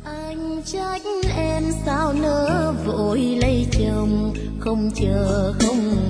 Anh trách em sao nỡ vội lấy chồng, không chờ không